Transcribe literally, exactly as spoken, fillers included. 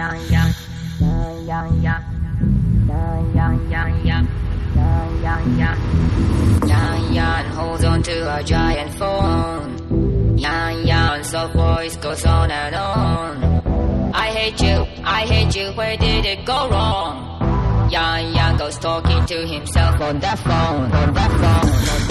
Yan Yan holds on to a giant phone. Yan Yan, soft voice goes on and on. I hate you, I hate you, where did it go wrong? Yan Yan goes talking to himself on that phone, on that phone.